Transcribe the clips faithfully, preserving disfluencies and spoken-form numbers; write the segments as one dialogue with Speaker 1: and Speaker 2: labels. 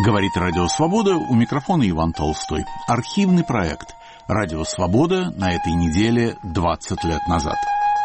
Speaker 1: Говорит Радио Свобода, у микрофона Иван Толстой. Архивный проект Радио Свобода на этой неделе двадцать лет назад.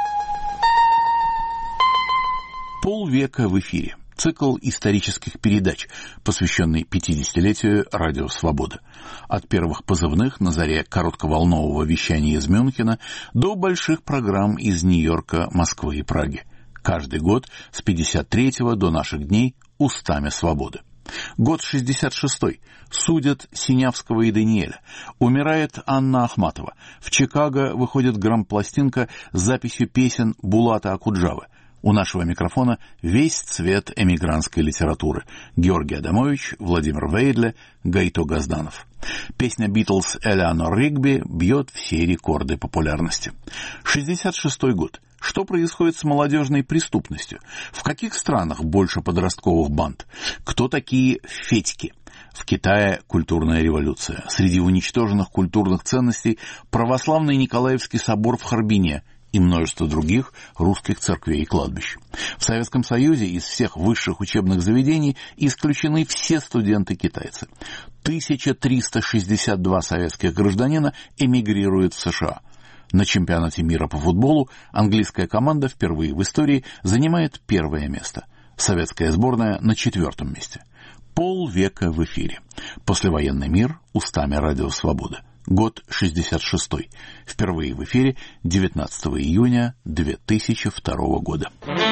Speaker 1: Полвека в эфире. Цикл исторических передач, посвященный пятидесятилетию Радио Свобода. От первых позывных на заре коротковолнового вещания из Мюнхена до больших программ из Нью-Йорка, Москвы и Праги. Каждый год с пятьдесят третьего до наших дней устами свободы. Год шестьдесят шестой. Судят Синявского и Даниэля. Умирает Анна Ахматова. В Чикаго выходит грампластинка с записью песен Булата Акуджавы. У нашего микрофона весь цвет эмигрантской литературы. Георгий Адамович, Владимир Вейдле, Гайто Газданов. Песня «Битлз» Элеанор Ригби бьет все рекорды популярности. шестьдесят шестой год. Что происходит с молодежной преступностью? В каких странах больше подростковых банд? Кто такие Федьки? В Китае культурная революция. Среди уничтоженных культурных ценностей православный Николаевский собор в Харбине и множество других русских церквей и кладбищ. В Советском Союзе из всех высших учебных заведений исключены все студенты-китайцы. тысяча триста шестьдесят два советских гражданина эмигрируют в США. На чемпионате мира по футболу английская команда впервые в истории занимает первое место. Советская сборная на четвертом месте. Полвека в эфире. Послевоенный мир устами Радио Свобода. Год шестьдесят шестой. Впервые в эфире девятнадцатого июня две тысячи второго года.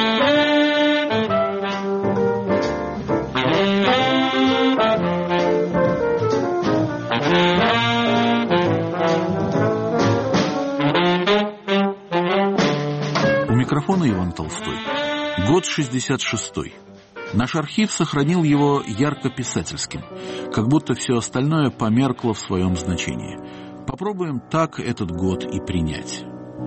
Speaker 1: У микрофона Иван Толстой. Год шестьдесят шестой. Наш архив сохранил его ярко-писательским, как будто все остальное померкло в своем значении. Попробуем так этот год и принять.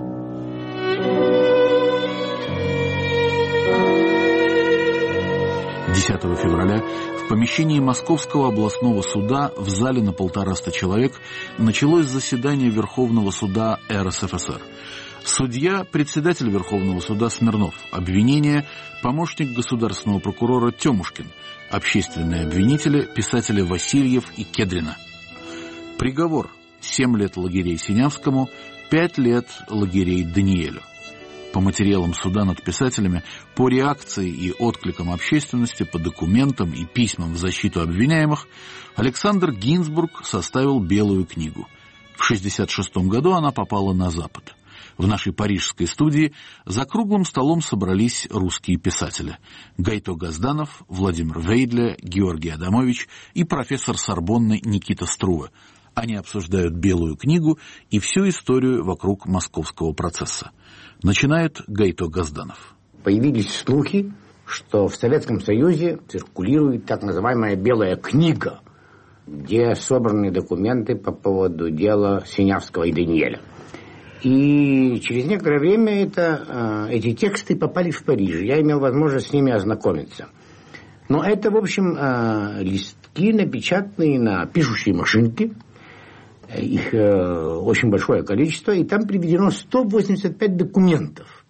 Speaker 1: десятого февраля в помещении Московского областного суда в зале на полтораста человек началось заседание Верховного суда эр эс эф эс эр. Судья, председатель Верховного суда Смирнов. Обвинение – помощник государственного прокурора Тёмушкин. Общественные обвинители – писатели Васильев и Кедрина. Приговор – семь лет лагерей Синявскому, пять лет лагерей Даниэлю. По материалам суда над писателями, по реакции и откликам общественности, по документам и письмам в защиту обвиняемых, Александр Гинзбург составил Белую книгу. В шестьдесят шестом году она попала на Запад. В нашей парижской студии за круглым столом собрались русские писатели. Гайто Газданов, Владимир Вейдле, Георгий Адамович и профессор Сорбонны Никита Струве. Они обсуждают Белую книгу и всю историю вокруг московского процесса. Начинает Гайто Газданов.
Speaker 2: Появились слухи, что в Советском Союзе циркулирует так называемая «Белая книга», где собраны документы по поводу дела Синявского и Даниэля. И через некоторое время это, эти тексты попали в Париж. Я имел возможность с ними ознакомиться. Но это, в общем, листки, напечатанные на пишущей машинке. Их очень большое количество. И там приведено сто восемьдесят пять документов.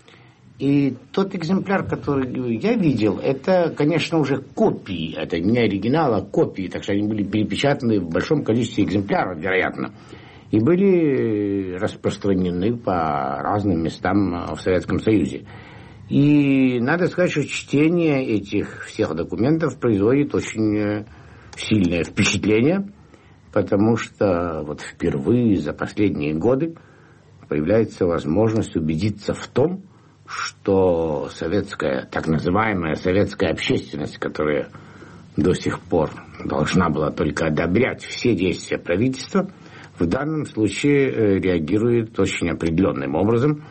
Speaker 2: И тот экземпляр, который я видел, это, конечно, уже копии. Это не оригинал, а копии. Так что они были перепечатаны в большом количестве экземпляров, вероятно. И были распространены по разным местам в Советском Союзе. И надо сказать, что чтение этих всех документов производит очень сильное впечатление, потому что вот впервые за последние годы появляется возможность убедиться в том, что советская, так называемая советская общественность, которая до сих пор должна была только одобрять все действия правительства, в данном случае реагирует очень определенным образом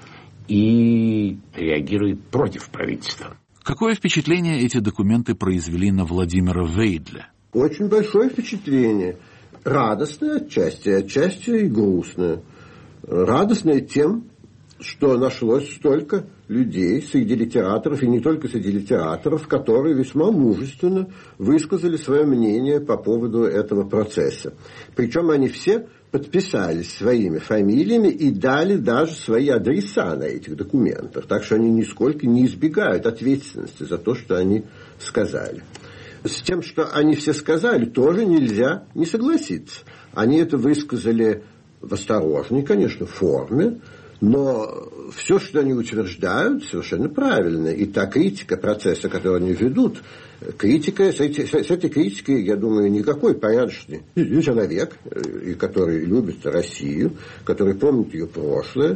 Speaker 2: и реагирует против правительства.
Speaker 1: Какое впечатление эти документы произвели на Владимира Вейдля?
Speaker 3: Очень большое впечатление. Радостное отчасти, отчасти и грустное. Радостное тем, что нашлось столько людей среди литераторов, и не только среди литераторов, которые весьма мужественно высказали свое мнение по поводу этого процесса. Причем они все подписались своими фамилиями и дали даже свои адреса на этих документах. Так что они нисколько не избегают ответственности за то, что они сказали. С тем, что они все сказали, тоже нельзя не согласиться. Они это высказали в осторожной, конечно, форме, но все, что они утверждают, совершенно правильно. И та критика процесса, который они ведут, критика, с, эти, с этой критикой, я думаю, никакой порядочный человек, и который любит Россию, который помнит ее прошлое,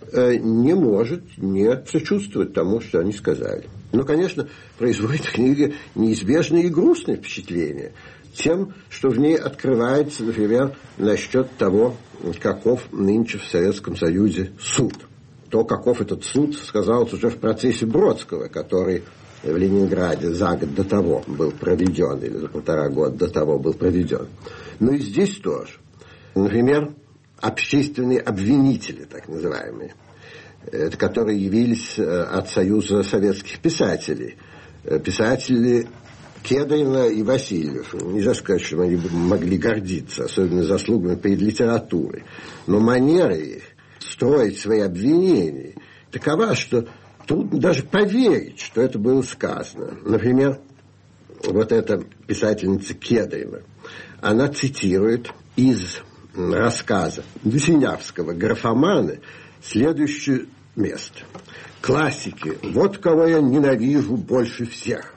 Speaker 3: не может не сочувствовать тому, что они сказали. Но, конечно, производит книга неизбежное и грустное впечатление тем, что в ней открывается, например, насчет того, каков нынче в Советском Союзе суд. То, каков этот суд, сказалось уже в процессе Бродского, который в Ленинграде за год до того был проведен, или за полтора года до того был проведен. Но и здесь тоже. Например, общественные обвинители, так называемые, которые явились от Союза советских писателей. Писатели Кедрина и Васильев. Нельзя сказать, что они могли гордиться, особенно заслугами перед литературой. Но манера их строить свои обвинения такова, что трудно даже поверить, что это было сказано. Например, вот эта писательница Кедрина, она цитирует из рассказа Синявского «Графоманы» следующее место. Классики. Вот кого я ненавижу больше всех.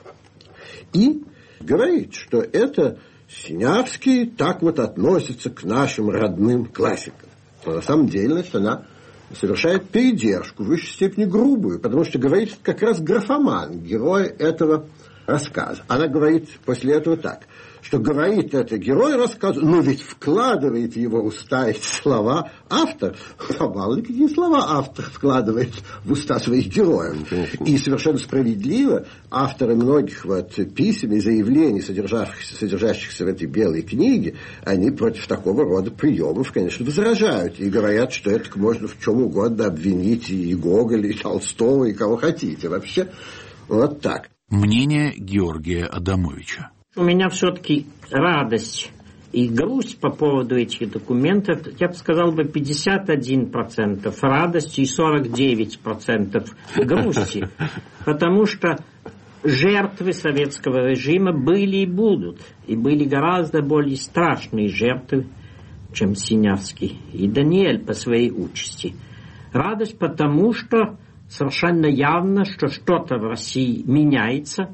Speaker 3: И говорит, что это Синявский так вот относится к нашим родным классикам. Но на самом деле она совершает передержку, в высшей степени грубую, потому что говорит как раз графоман, герой этого рассказа. Она говорит после этого так, что говорит это герой рассказа, но ведь вкладывает в его уста эти слова автор. А мало ли какие слова автор вкладывает в уста своих героев. И совершенно справедливо авторы многих вот писем и заявлений, содержащихся, содержащихся в этой белой книге, они против такого рода приемов, конечно, возражают. И говорят, что это можно в чем угодно обвинить и Гоголя, и Толстого, и кого хотите. Вообще, вот так.
Speaker 1: Мнение Георгия Адамовича.
Speaker 4: У меня все-таки радость и грусть по поводу этих документов, я бы сказал бы пятьдесят один процент радости и сорок девять процентов грусти, потому что жертвы советского режима были и будут, и были гораздо более страшные жертвы, чем Синявский и Даниэль по своей участи. Радость потому, что совершенно явно, что что-то в России меняется,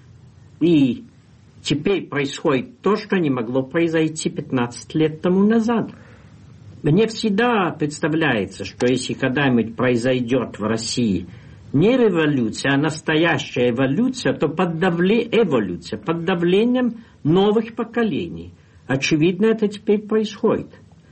Speaker 4: и теперь происходит то, что не могло произойти пятнадцать лет тому назад. Мне всегда представляется, что если когда-нибудь произойдет в России не революция, а настоящая эволюция, то под давле... эволюция, под давлением новых поколений. Очевидно, это теперь происходит.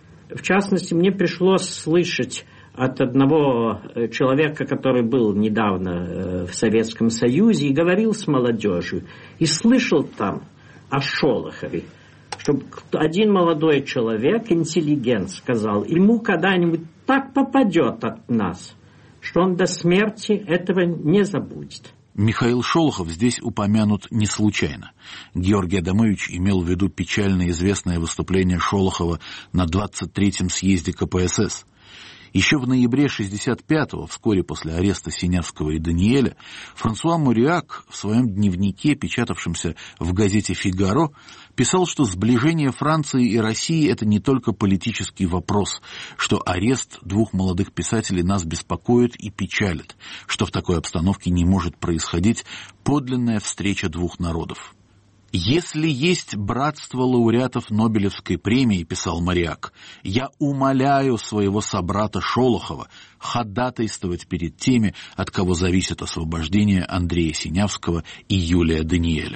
Speaker 4: В частности, мне пришлось слышать от одного человека, который был недавно в Советском Союзе и говорил с молодежью, и слышал там о Шолохове, что один молодой человек, интеллигент, сказал, ему когда-нибудь так попадет от нас, что он до смерти этого не забудет.
Speaker 1: Михаил Шолохов здесь упомянут не случайно. Георгий Адамович имел в виду печально известное выступление Шолохова на двадцать третьем съезде ка пэ эс эс. Еще в ноябре шестьдесят пятого, вскоре после ареста Синявского и Даниэля, Франсуа Мурриак в своем дневнике, печатавшемся в газете «Фигаро», писал, что сближение Франции и России – это не только политический вопрос, что арест двух молодых писателей нас беспокоит и печалит, что в такой обстановке не может происходить подлинная встреча двух народов. «Если есть братство лауреатов Нобелевской премии, — писал Мурриак, — я умоляю своего собрата Шолохова ходатайствовать перед теми, от кого зависит освобождение Андрея Синявского и Юлия Даниэля».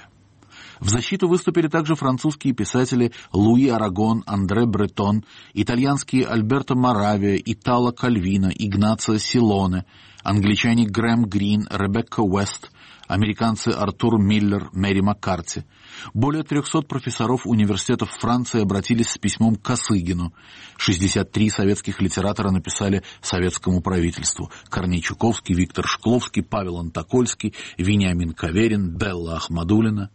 Speaker 1: В защиту выступили также французские писатели Луи Арагон, Андре Бретон, итальянские Альберто Моравия, Итало Кальвино, Игнацио Силоне, англичане Грэм Грин, Ребекка Уэст, американцы Артур Миллер, Мэри Маккарти. Более трехсот профессоров университетов Франции обратились с письмом к Косыгину. шестьдесят три советских литератора написали советскому правительству. Корней Чуковский, Виктор Шкловский, Павел Антокольский, Вениамин Каверин, Белла Ахмадуллина.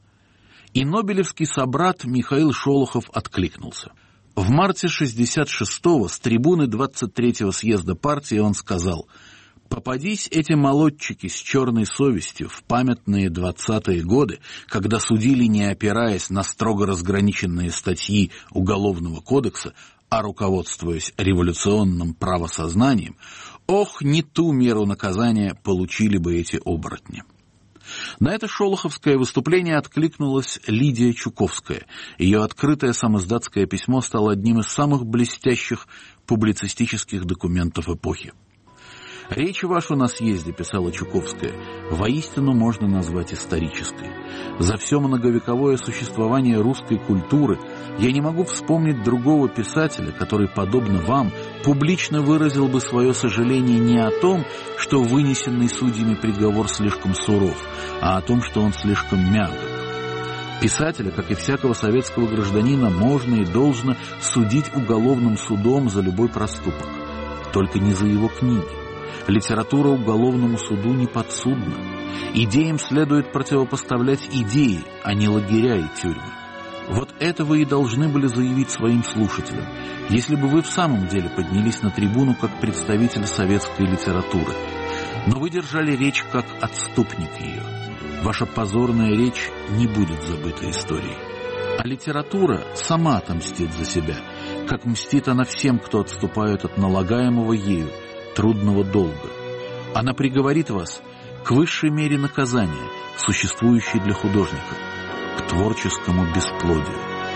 Speaker 1: И нобелевский собрат Михаил Шолохов откликнулся. В марте шестьдесят шестого с трибуны двадцать третьего съезда партии он сказал: Попадись эти молодчики с черной совестью в памятные двадцатые годы, когда судили, не опираясь на строго разграниченные статьи Уголовного кодекса, а руководствуясь революционным правосознанием, ох, не ту меру наказания получили бы эти оборотни. На это шолоховское выступление откликнулась Лидия Чуковская. Ее открытое самиздатское письмо стало одним из самых блестящих публицистических документов эпохи. «Речь вашу на съезде, — писала Чуковская, — воистину можно назвать исторической. За все многовековое существование русской культуры я не могу вспомнить другого писателя, который, подобно вам, публично выразил бы свое сожаление не о том, что вынесенный судьями приговор слишком суров, а о том, что он слишком мягок. Писателя, как и всякого советского гражданина, можно и должно судить уголовным судом за любой проступок, только не за его книги. Литература уголовному суду не подсудна. Идеям следует противопоставлять идеи, а не лагеря и тюрьмы. Вот это вы и должны были заявить своим слушателям, если бы вы в самом деле поднялись на трибуну как представитель советской литературы. Но вы держали речь как отступник ее. Ваша позорная речь не будет забыта историей. А литература сама отомстит за себя, как мстит она всем, кто отступает от налагаемого ею трудного долга. Она приговорит вас к высшей мере наказания, существующей для художника, к творческому бесплодию.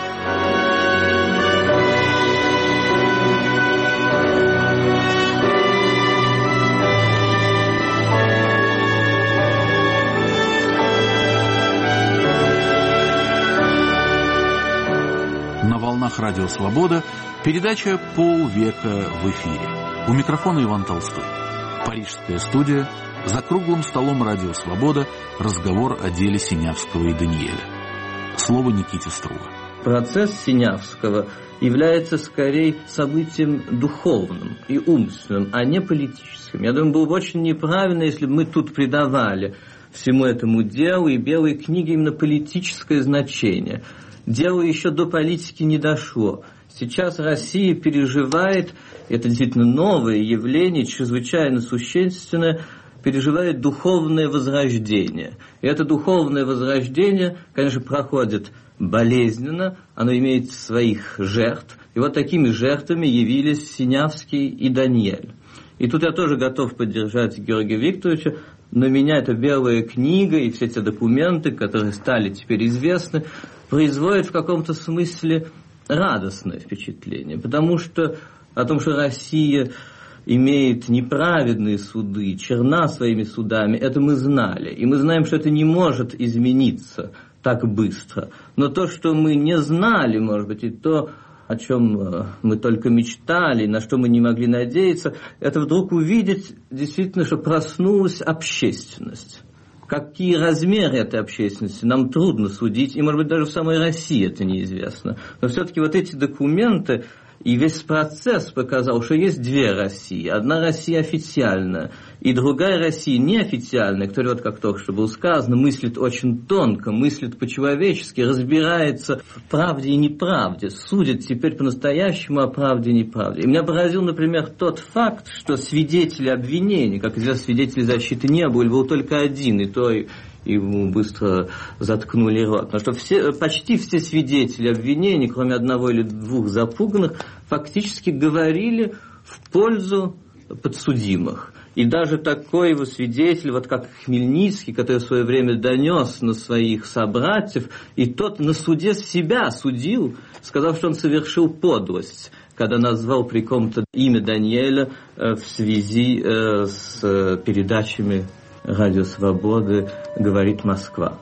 Speaker 1: На волнах Радио Свобода передача «Полвека в эфире». У микрофона Иван Толстой. Парижская студия. За круглым столом Радио Свобода. Разговор о деле Синявского и Даниэля. Слово Никите Струга.
Speaker 5: Процесс Синявского является скорее событием духовным и умственным, а не политическим. Я думаю, было бы очень неправильно, если бы мы тут придавали всему этому делу и белой книге именно политическое значение. Дело еще до политики не дошло. Сейчас Россия переживает, это действительно новое явление, чрезвычайно существенное, переживает духовное возрождение. И это духовное возрождение, конечно, проходит болезненно, оно имеет своих жертв. И вот такими жертвами явились Синявский и Даниэль. И тут я тоже готов поддержать Георгия Викторовича. На меня эта белая книга и все эти документы, которые стали теперь известны, производят в каком-то смысле радостное впечатление, потому что о том, что Россия имеет неправедные суды, черна своими судами, это мы знали. И мы знаем, что это не может измениться так быстро. Но то, что мы не знали, может быть, и то, о чем мы только мечтали, на что мы не могли надеяться, это вдруг увидеть действительно, что проснулась общественность. Какие размеры этой общественности, нам трудно судить, и, может быть, даже в самой России это неизвестно. Но все-таки вот эти документы и весь процесс показал, что есть две России. Одна Россия официальная, и другая Россия неофициальная, которая, вот как только что было сказано, мыслит очень тонко, мыслит по-человечески, разбирается в правде и неправде, судит теперь по-настоящему о правде и неправде. И меня поразил, например, тот факт, что свидетели обвинений, как известно, свидетелей защиты не было, был только один, и то ему быстро заткнули рот. Но что все, почти все свидетели обвинений, кроме одного или двух запуганных, фактически говорили в пользу подсудимых. И даже такой его свидетель, вот как Хмельницкий, который в свое время донес на своих собратьев, и тот на суде себя судил, сказав, что он совершил подлость, когда назвал при ком-то имя Даниэля в связи с передачами Радио Свободы «Говорит Москва».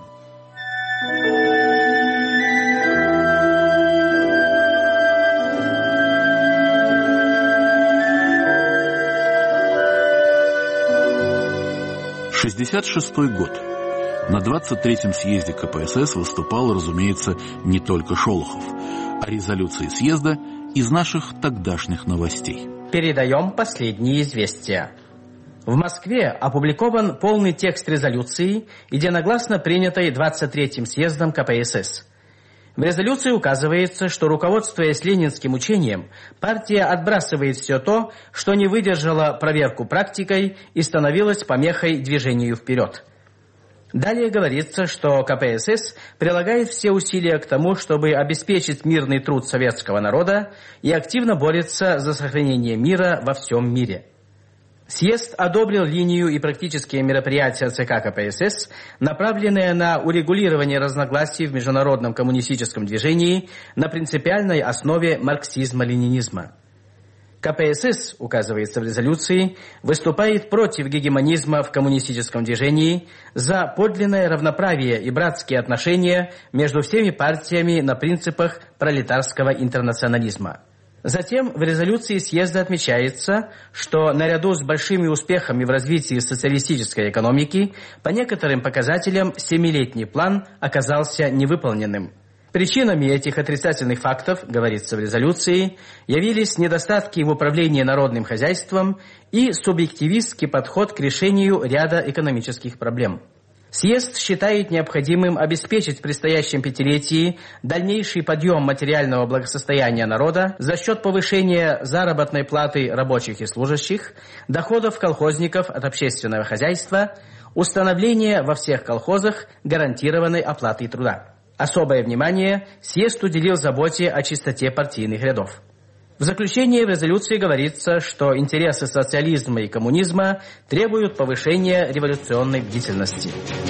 Speaker 1: шестьдесят шестой год. На двадцать третьем съезде ка пэ эс эс выступал, разумеется, не только Шолохов, а резолюции съезда из наших тогдашних новостей.
Speaker 6: Передаем последние известия. В Москве опубликован полный текст резолюции, единогласно принятой двадцать третьим съездом ка пэ эс эс. В резолюции указывается, что, руководствуясь ленинским учением, партия отбрасывает все то, что не выдержало проверку практикой и становилось помехой движению вперед. Далее говорится, что ка пэ эс эс прилагает все усилия к тому, чтобы обеспечить мирный труд советского народа и активно борется за сохранение мира во всем мире. Съезд одобрил линию и практические мероприятия ЦК ка пэ эс эс, направленные на урегулирование разногласий в международном коммунистическом движении на принципиальной основе марксизма-ленинизма. ка пэ эс эс, указывается в резолюции, выступает против гегемонизма в коммунистическом движении, за подлинное равноправие и братские отношения между всеми партиями на принципах пролетарского интернационализма. Затем в резолюции съезда отмечается, что наряду с большими успехами в развитии социалистической экономики, по некоторым показателям семилетний план оказался невыполненным. Причинами этих отрицательных фактов, говорится в резолюции, явились недостатки в управлении народным хозяйством и субъективистский подход к решению ряда экономических проблем. Съезд считает необходимым обеспечить в предстоящем пятилетии дальнейший подъем материального благосостояния народа за счет повышения заработной платы рабочих и служащих, доходов колхозников от общественного хозяйства, установления во всех колхозах гарантированной оплаты труда. Особое внимание съезд уделил заботе о чистоте партийных рядов. В заключение в резолюции говорится, что интересы социализма и коммунизма требуют повышения революционной бдительности.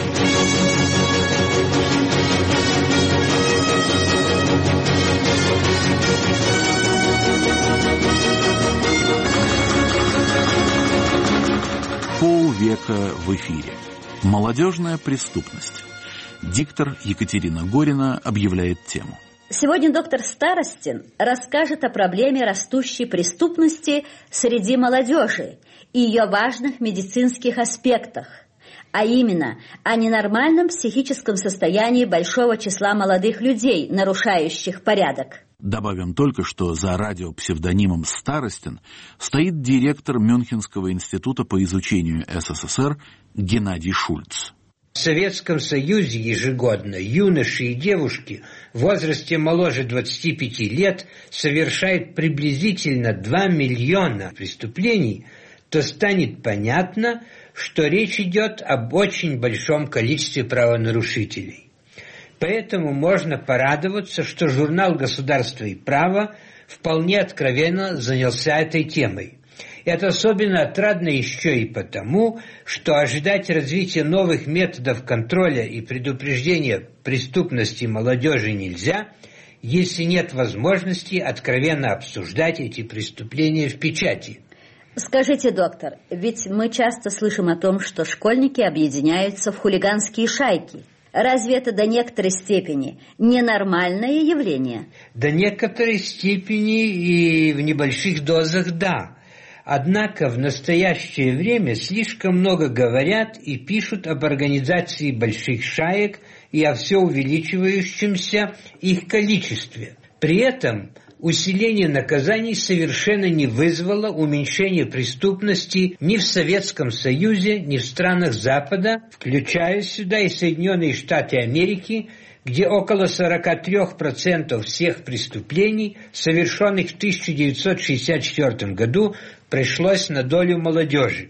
Speaker 1: Полвека в эфире. Молодежная преступность. Диктор Екатерина Горина объявляет тему.
Speaker 7: Сегодня доктор Старостин расскажет о проблеме растущей преступности среди молодежи и ее важных медицинских аспектах, а именно о ненормальном психическом состоянии большого числа молодых людей, нарушающих порядок.
Speaker 1: Добавим только, что за радиопсевдонимом Старостин стоит директор Мюнхенского института по изучению эс эс эс эр Геннадий Шульц.
Speaker 8: В Советском Союзе ежегодно юноши и девушки в возрасте моложе двадцати пяти лет совершают приблизительно два миллиона преступлений, то станет понятно, что речь идет об очень большом количестве правонарушителей. Поэтому можно порадоваться, что журнал «Государство и право» вполне откровенно занялся этой темой. Это особенно отрадно еще и потому, что ожидать развития новых методов контроля и предупреждения преступности молодежи нельзя, если нет возможности откровенно обсуждать эти преступления в печати.
Speaker 7: Скажите, доктор, ведь мы часто слышим о том, что школьники объединяются в хулиганские шайки. Разве это до некоторой степени ненормальное явление?
Speaker 8: До некоторой степени и в небольших дозах да. Однако в настоящее время слишком много говорят и пишут об организации больших шаек и о все увеличивающемся их количестве. При этом усиление наказаний совершенно не вызвало уменьшения преступности ни в Советском Союзе, ни в странах Запада, включая сюда и Соединенные Штаты Америки, где около сорок три процента всех преступлений, совершенных в тысяча девятьсот шестьдесят четвёртом году, пришлось на долю молодежи.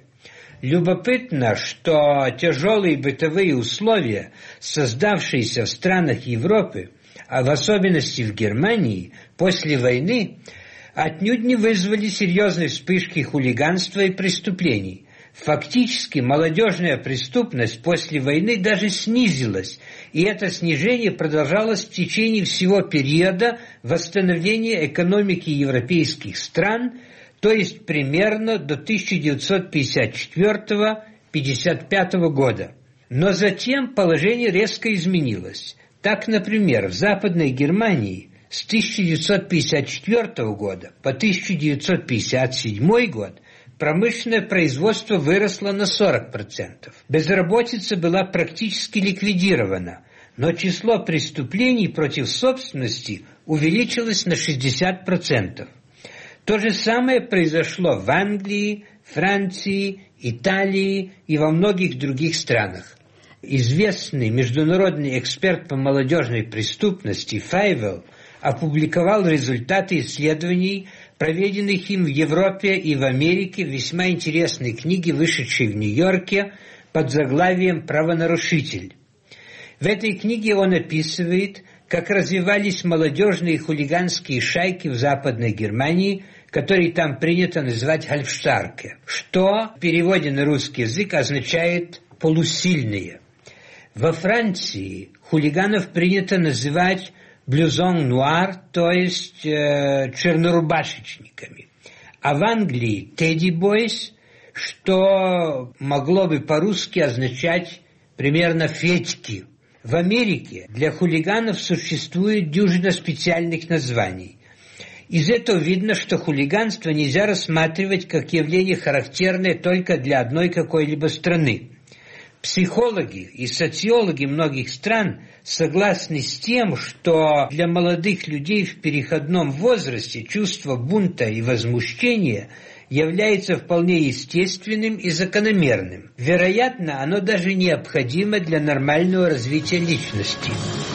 Speaker 8: Любопытно, что тяжелые бытовые условия, создавшиеся в странах Европы, а в особенности в Германии, после войны, отнюдь не вызвали серьезной вспышки хулиганства и преступлений. Фактически молодежная преступность после войны даже снизилась, и это снижение продолжалось в течение всего периода восстановления экономики европейских стран, то есть примерно до тысяча девятьсот пятьдесят четвёртого — пятьдесят пятого года. Но затем положение резко изменилось. Так, например, в Западной Германии с тысяча девятьсот пятьдесят четвёртого года по тысяча девятьсот пятьдесят седьмой год промышленное производство выросло на сорок процентов. Безработица была практически ликвидирована, но число преступлений против собственности увеличилось на шестьдесят процентов. То же самое произошло в Англии, Франции, Италии и во многих других странах. Известный международный эксперт по молодежной преступности Файвелл опубликовал результаты исследований, проведенных им в Европе и в Америке, в весьма интересной книге, вышедшей в Нью-Йорке под заглавием «Правонарушитель». В этой книге он описывает, как развивались молодежные хулиганские шайки в Западной Германии, которые там принято называть «Halbstarke», что в переводе на русский язык означает «полусильные». Во Франции хулиганов принято называть «блюзон нуар», то есть э, чернорубашечниками. А в Англии «тедди бойс», что могло бы по-русски означать примерно «федьки». В Америке для хулиганов существует дюжина специальных названий. Из этого видно, что хулиганство нельзя рассматривать как явление, характерное только для одной какой-либо страны. Психологи и социологи многих стран согласны с тем, что для молодых людей в переходном возрасте чувство бунта и возмущения является вполне естественным и закономерным. Вероятно, оно даже необходимо для нормального развития личности.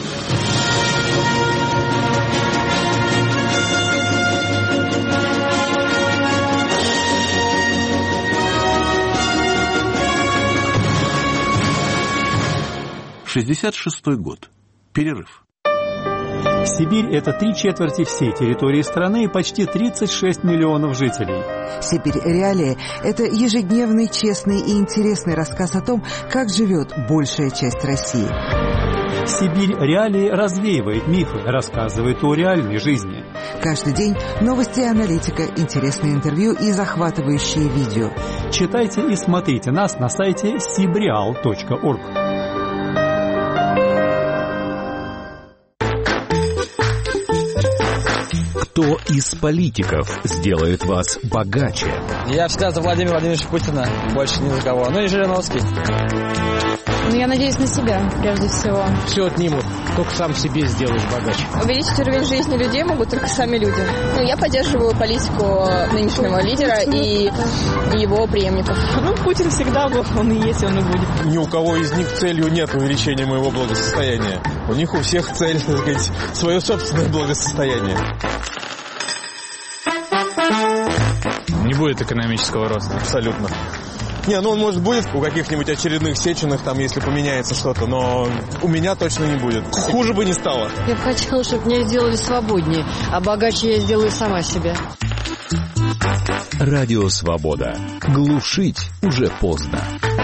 Speaker 1: шестьдесят шестой год. Перерыв.
Speaker 9: Сибирь – это три четверти всей территории страны и почти тридцать шесть миллионов жителей.
Speaker 10: «Сибирь. Реалии» – это ежедневный, честный и интересный рассказ о том, как живет большая часть России.
Speaker 9: «Сибирь. Реалии» развеивает мифы, рассказывает о реальной жизни.
Speaker 10: Каждый день новости и аналитика, интересные интервью и захватывающие видео.
Speaker 9: Читайте и смотрите нас на сайте сибреал точка орг.
Speaker 11: Кто из политиков сделает вас богаче?
Speaker 12: Я всегда за Владимира Владимировича Путина, больше ни за кого. Ну и Жириновский.
Speaker 13: Ну, я надеюсь на себя, прежде всего.
Speaker 14: Все отнимут, только сам себе сделаешь богаче.
Speaker 13: Увеличить уровень жизни людей могут только сами люди. Ну, я поддерживаю политику нынешнего лидера и его преемников.
Speaker 15: Ну, Путин всегда был, он и есть, он и будет.
Speaker 16: Ни у кого из них целью нет увеличения моего благосостояния. У них у всех цель, так сказать, свое собственное благосостояние.
Speaker 17: Не будет экономического роста.
Speaker 16: Абсолютно. Не, ну он, может, будет у каких-нибудь очередных Сеченых, там, если поменяется что-то, но у меня точно не будет. Хуже бы не стало.
Speaker 18: Я бы хотела, чтобы меня сделали свободнее, а богаче я сделаю сама себя.
Speaker 11: Радио «Свобода». Глушить уже поздно.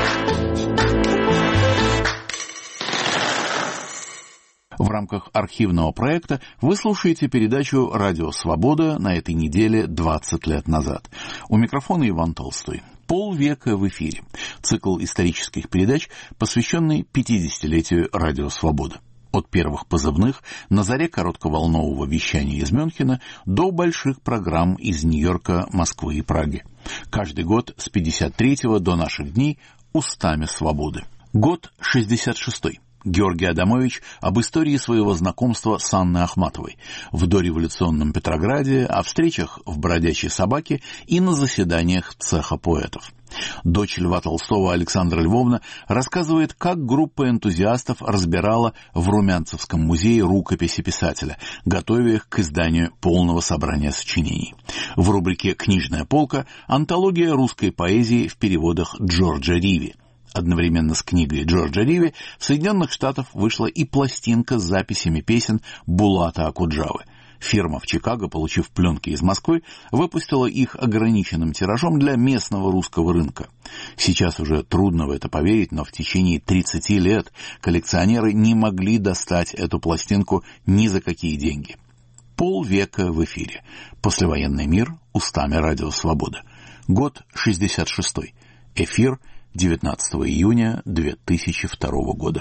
Speaker 1: В рамках архивного проекта вы слушаете передачу «Радио Свобода» на этой неделе двадцать лет назад. У микрофона Иван Толстой. Полвека в эфире. Цикл исторических передач, посвященный пятидесятилетию «Радио Свобода». От первых позывных на заре коротковолнового вещания из Мюнхена до больших программ из Нью-Йорка, Москвы и Праги. Каждый год с пятьдесят третьего до наших дней устами свободы. Год шестьдесят шестой. Георгий Адамович об истории своего знакомства с Анной Ахматовой в дореволюционном Петрограде, о встречах в «Бродячей собаке» и на заседаниях цеха поэтов. Дочь Льва Толстого Александра Львовна рассказывает, как группа энтузиастов разбирала в Румянцевском музее рукописи писателя, готовя их к изданию полного собрания сочинений. В рубрике «Книжная полка» антология русской поэзии в переводах Джорджа Риви. Одновременно с книгой Джорджа Риви в Соединенных Штатах вышла и пластинка с записями песен Булата Акуджавы. Фирма в Чикаго, получив пленки из Москвы, выпустила их ограниченным тиражом для местного русского рынка. Сейчас уже трудно в это поверить, но в течение тридцати лет коллекционеры не могли достать эту пластинку ни за какие деньги. Полвека в эфире. Послевоенный мир устами Радио Свобода. Год шестьдесят шестой. Эфир девятнадцатого июня две тысячи второго года.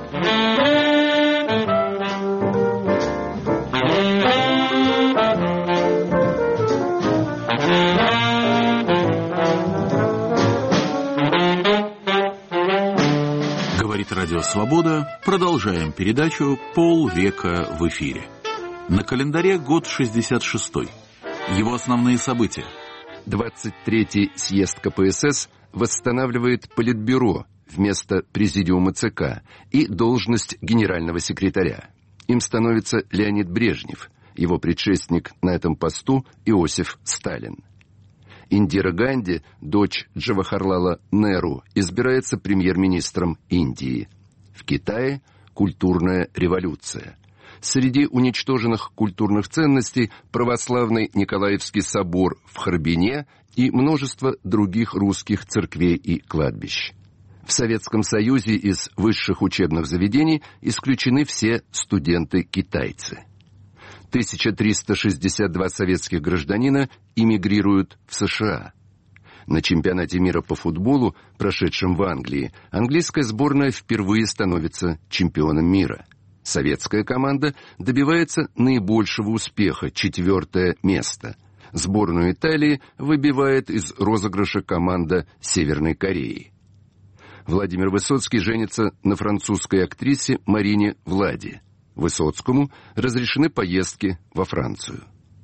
Speaker 1: Говорит Радио Свобода. Продолжаем передачу «Полвека в эфире». На календаре год шестьдесят шестой. Его основные события.
Speaker 19: двадцать третий съезд ка пэ эс эс восстанавливает Политбюро, вместо президиума ЦК и должность генерального секретаря. Им становится Леонид Брежнев, его предшественник на этом посту Иосиф Сталин. Индира Ганди, дочь Джавахарлала Неру, избирается премьер-министром Индии. В Китае культурная революция. Среди уничтоженных культурных ценностей православный Николаевский собор в Харбине и множество других русских церквей и кладбищ. В Советском Союзе из высших учебных заведений исключены все студенты-китайцы. тысяча триста шестьдесят два советских гражданина эмигрируют в США. На чемпионате мира по футболу, прошедшем в Англии, английская сборная впервые становится чемпионом мира. Советская команда добивается наибольшего успеха – четвертое место. Сборную Италии выбивает из розыгрыша команда Северной Кореи. Владимир Высоцкий женится на французской актрисе Марине Влади. Высоцкому разрешены поездки во Францию.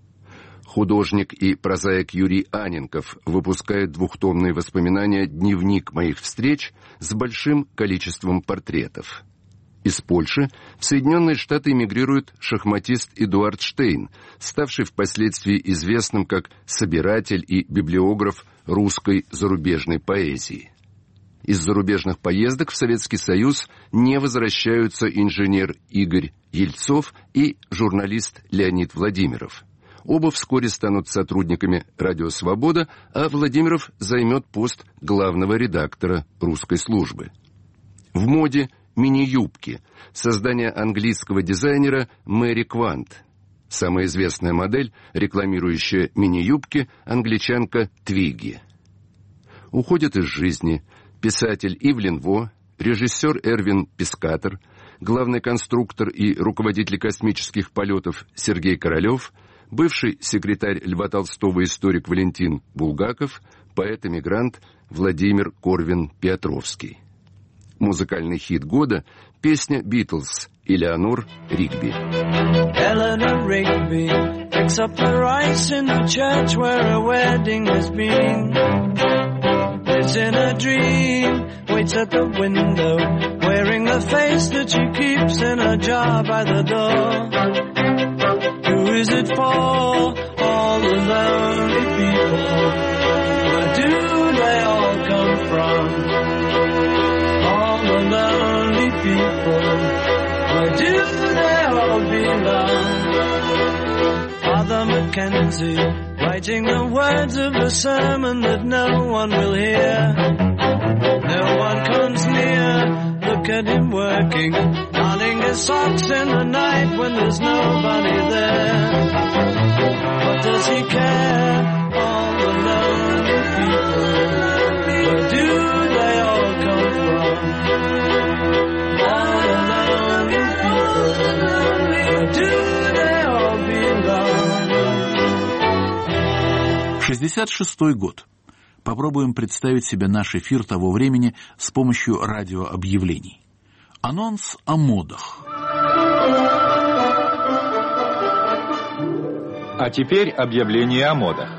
Speaker 19: Художник и прозаик Юрий Анненков выпускает двухтомные воспоминания «Дневник моих встреч» с большим количеством портретов. Из Польши в Соединенные Штаты эмигрирует шахматист Эдуард Штейн, ставший впоследствии известным как собиратель и библиограф русской зарубежной поэзии. Из зарубежных поездок в Советский Союз не возвращаются инженер Игорь Ельцов и журналист Леонид Владимиров. Оба вскоре станут сотрудниками «Радио Свобода», а Владимиров займет пост главного редактора русской службы. В моде мини-юбки. Создание английского дизайнера Мэри Квант. Самая известная модель, рекламирующая мини-юбки, англичанка Твигги. Уходят из жизни писатель Ивлин Во, режиссер Эрвин Пискатор, главный конструктор и руководитель космических полетов Сергей Королев, бывший секретарь Льва Толстого историк Валентин Булгаков, поэт-эмигрант Владимир Корвин-Петровский. Музыкальный хит года – песня «Битлз» Элеонор Ригби.
Speaker 20: Eleanor Rigby picks up the rice in the church where a wedding has been. Lives in a dream, waits at the window, wearing the face that she keeps in a jar by the door. Who is it for? All the lonely people. Where do they all come from? All the lonely people. Where do they all belong? Father Mackenzie, writing the words of a sermon that no one will hear. No one comes near. Look at him working, darning his socks in the night when there's nobody there. What does he care? All the lonely people. Where do they all come from? All the lonely people. Where do they all belong?
Speaker 1: шестьдесят шестой год. Попробуем представить себе наш эфир того времени с помощью радиообъявлений. Анонс о модах.
Speaker 21: А теперь объявление о модах.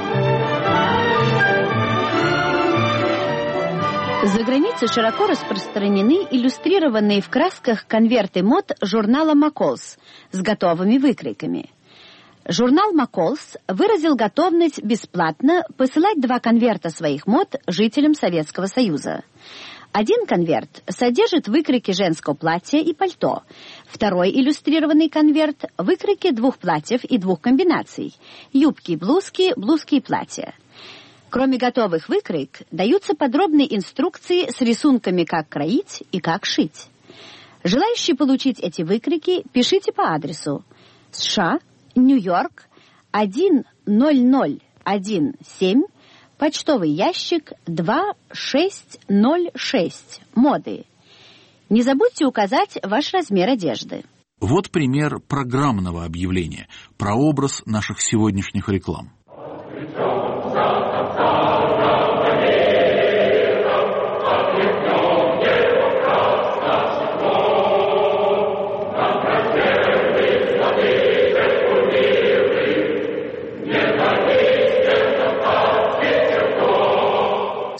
Speaker 22: За границей широко распространены иллюстрированные в красках конверты мод журнала «Макколс» с готовыми выкройками. Журнал «Макколс» выразил готовность бесплатно посылать два конверта своих мод жителям Советского Союза. Один конверт содержит выкройки женского платья и пальто. Второй иллюстрированный конверт – выкройки двух платьев и двух комбинаций – юбки и блузки, блузки и платья. Кроме готовых выкроек, даются подробные инструкции с рисунками, как кроить и как шить. Желающие получить эти выкройки, пишите по адресу США, Нью-Йорк, один ноль ноль один семь, почтовый ящик два шесть ноль шесть, моды. Не забудьте указать ваш размер одежды.
Speaker 1: Вот пример программного объявления, прообраз наших сегодняшних реклам.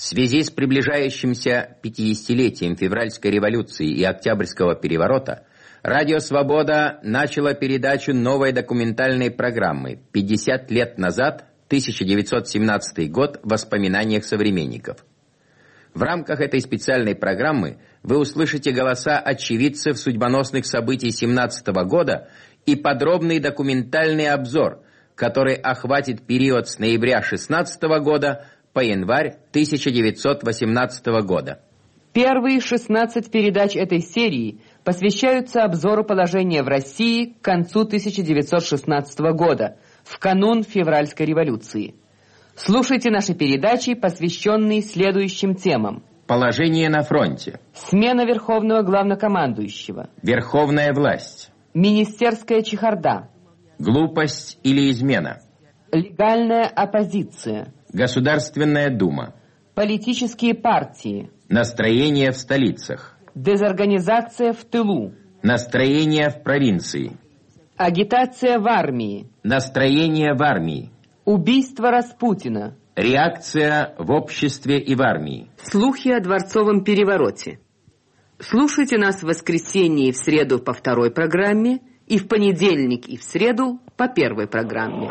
Speaker 2: связи с приближающимся пятидесятилетием февральской революции и Октябрьского переворота Радио «Свобода» начало передачу новой документальной программы «пятьдесят лет назад, тысяча девятьсот семнадцатый год. В воспоминаниях современников». В рамках этой специальной программы вы услышите голоса очевидцев судьбоносных событий семнадцатого года и подробный документальный обзор, который охватит период с ноября шестнадцатого года по январь тысяча девятьсот восемнадцатого года.
Speaker 3: Первые шестнадцать передач этой серии посвящаются обзору положения в России к концу тысяча девятьсот шестнадцатого года, в канун февральской революции. Слушайте наши передачи, посвященные следующим темам.
Speaker 2: Положение на фронте.
Speaker 3: Смена верховного главнокомандующего.
Speaker 2: Верховная власть.
Speaker 3: Министерская чехарда.
Speaker 2: Глупость или измена.
Speaker 3: Легальная оппозиция.
Speaker 2: Государственная дума.
Speaker 3: Политические партии.
Speaker 2: Настроение в столицах.
Speaker 3: Дезорганизация в тылу.
Speaker 2: Настроение в провинции.
Speaker 3: Агитация в армии.
Speaker 2: Настроение в армии.
Speaker 3: Убийство Распутина.
Speaker 2: Реакция в обществе и в армии.
Speaker 3: Слухи о дворцовом перевороте. Слушайте нас в воскресенье и в среду по второй программе, и в понедельник и в среду по первой программе.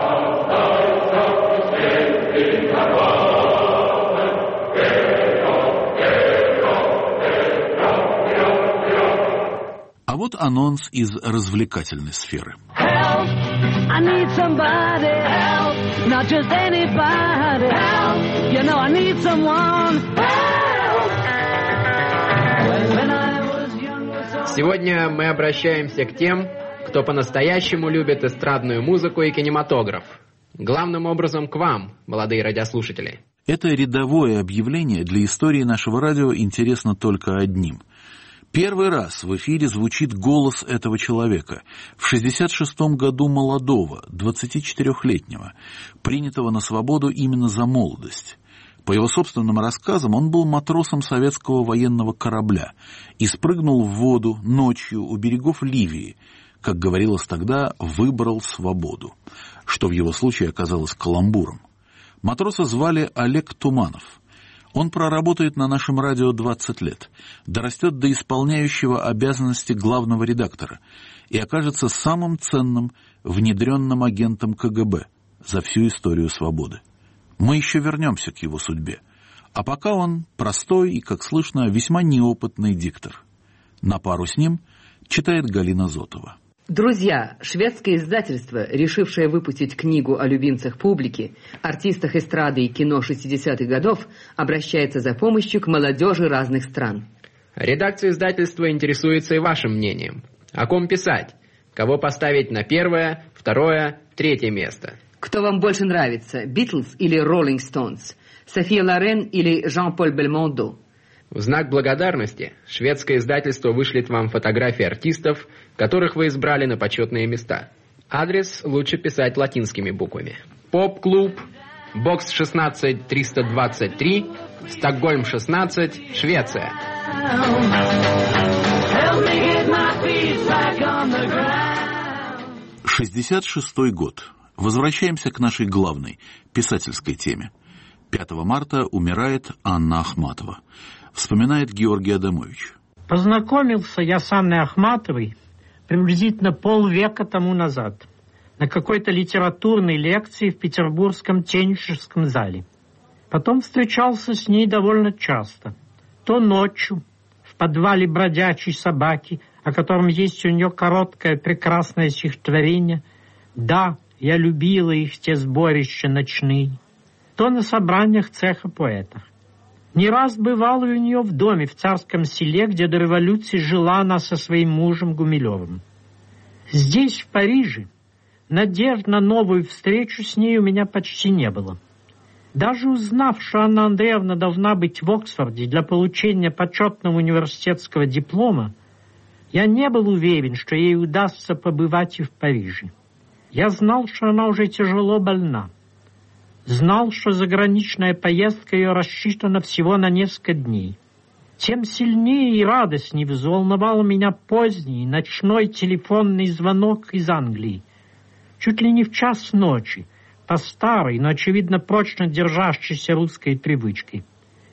Speaker 1: А вот анонс из развлекательной сферы.
Speaker 20: Help, I need somebody, help, not just anybody, help, you know I need someone, help. When I was young,
Speaker 23: Сегодня мы обращаемся к тем, кто по-настоящему любит эстрадную музыку и кинематограф. Главным образом к вам, молодые радиослушатели.
Speaker 1: Это рядовое объявление для истории нашего радио интересно только одним. Первый раз в эфире звучит голос этого человека, в шестьдесят шестом году молодого, двадцатичетырёхлетнего, принятого на свободу именно за молодость. По его собственным рассказам, он был матросом советского военного корабля и спрыгнул в воду ночью у берегов Ливии, как говорилось тогда, выбрал свободу, что в его случае оказалось каламбуром. Матроса звали Олег Туманов. Он проработает на нашем радио двадцать лет, дорастет до исполняющего обязанности главного редактора и окажется самым ценным внедренным агентом ка гэ бэ за всю историю свободы. Мы еще вернемся к его судьбе, а пока он простой и, как слышно, весьма неопытный диктор. На пару с ним читает Галина Зотова.
Speaker 3: Друзья, шведское издательство, решившее выпустить книгу о любимцах публики, артистах эстрады и кино шестидесятых годов, обращается за помощью к молодежи разных стран.
Speaker 23: Редакция издательства интересуется и вашим мнением. О ком писать? Кого поставить на первое, второе, третье место?
Speaker 3: Кто вам больше нравится, Битлз или Роллинг Стоунс? София Лорен или Жан-Поль Бельмондо?
Speaker 23: В знак благодарности шведское издательство вышлет вам фотографии артистов, которых вы избрали на почетные места. Адрес лучше писать латинскими буквами. Поп-клуб, бокс шестнадцать триста двадцать три, Стокгольм шестнадцать, Швеция.
Speaker 1: шестьдесят шестой год. Возвращаемся к нашей главной, писательской теме. пятого марта умирает Анна Ахматова. Вспоминает Георгий Адамович.
Speaker 24: Познакомился я с Анной Ахматовой приблизительно полвека тому назад на какой-то литературной лекции в петербургском Теннисовском зале. Потом встречался с ней довольно часто. То ночью в подвале бродячей собаки, о котором есть у нее короткое прекрасное стихотворение «Да, я любила их, те сборища ночные», то на собраниях цеха поэтов. Не раз бывала у нее в доме в Царском селе, где до революции жила она со своим мужем Гумилевым. Здесь, в Париже, надежд на новую встречу с ней у меня почти не было. Даже узнав, что Анна Андреевна должна быть в Оксфорде для получения почетного университетского диплома, я не был уверен, что ей удастся побывать и в Париже. Я знал, что она уже тяжело больна. Знал, что заграничная поездка ее рассчитана всего на несколько дней. Тем сильнее и радостнее взволновал меня поздний ночной телефонный звонок из Англии. Чуть ли не в час ночи, по старой, но, очевидно, прочно держащейся русской привычке.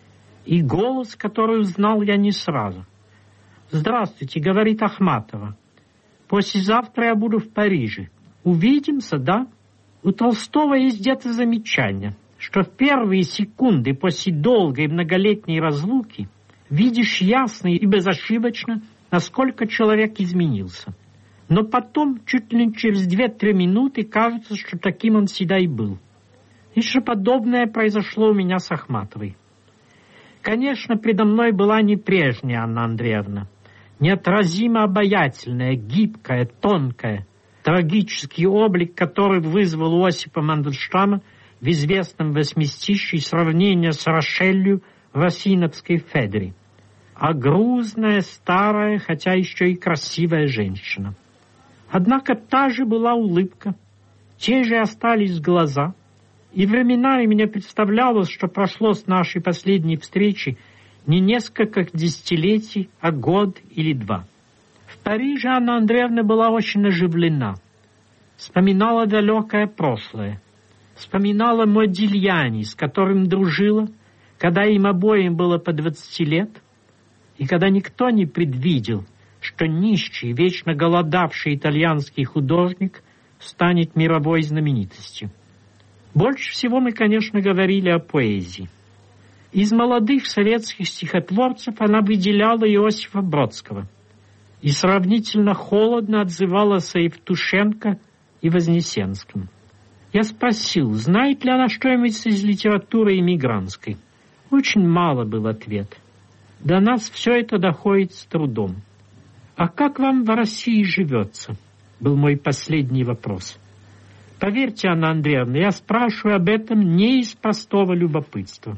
Speaker 24: И голос, который узнал я не сразу. «Здравствуйте», — говорит Ахматова. «Послезавтра я буду в Париже. Увидимся, да?» У Толстого есть где-то замечание, что в первые секунды после долгой многолетней разлуки видишь ясно и безошибочно, насколько человек изменился. Но потом, чуть ли через две-три минуты, кажется, что таким он всегда и был. И что подобное произошло у меня с Ахматовой. Конечно, предо мной была не прежняя Анна Андреевна, неотразимо обаятельная, гибкая, тонкая, трагический облик, который вызвал у Осипа Мандельштама в известном восьмистишии сравнение с Рошелью в Осиновской Федре. А грузная, старая, хотя еще и красивая женщина. Однако та же была улыбка, те же остались глаза, и временами мне представлялось, что прошло с нашей последней встречи не несколько десятилетий, а год или два. В Париже Анна Андреевна была очень оживлена. Вспоминала далекое прошлое. Вспоминала Модильяни, с которым дружила, когда им обоим было по двадцати лет, и когда никто не предвидел, что нищий, вечно голодавший итальянский художник станет мировой знаменитостью. Больше всего мы, конечно, говорили о поэзии. Из молодых советских стихотворцев она выделяла Иосифа Бродского и сравнительно холодно отзывалась о Евтушенко и Вознесенском. Я спросил, знает ли она что-нибудь из литературы эмигрантской. Очень мало был ответ. До нас все это доходит с трудом. «А как вам в России живется?» был мой последний вопрос. Поверьте, Анна Андреевна, я спрашиваю об этом не из простого любопытства.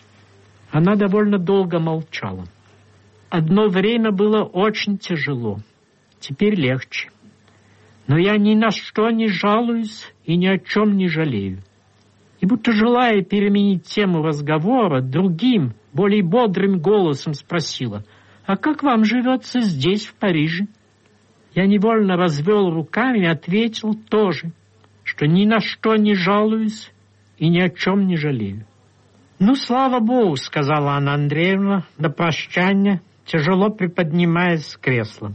Speaker 24: Она довольно долго молчала. Одно время было очень тяжело, теперь легче. Но я ни на что не жалуюсь и ни о чем не жалею. И будто желая переменить тему разговора, другим, более бодрым голосом спросила, «А как вам живется здесь, в Париже?» Я невольно развел руками и ответил тоже, что ни на что не жалуюсь и ни о чем не жалею. «Ну, слава Богу», — сказала Анна Андреевна до прощания, тяжело приподнимаясь с кресла.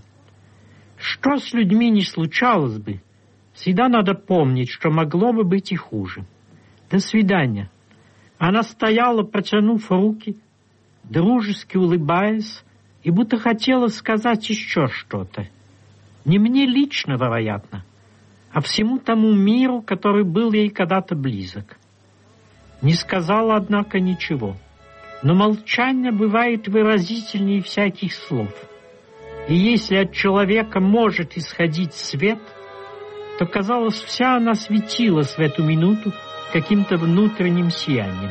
Speaker 24: «Что с людьми не случалось бы, всегда надо помнить, что могло бы быть и хуже. До свидания». Она стояла, протянув руки, дружески улыбаясь, и будто хотела сказать еще что-то. Не мне лично, вероятно, а всему тому миру, который был ей когда-то близок. Не сказала, однако, ничего. Но молчание бывает выразительнее всяких слов. И если от человека может исходить свет, то, казалось, вся она светилась в эту минуту каким-то внутренним сиянием.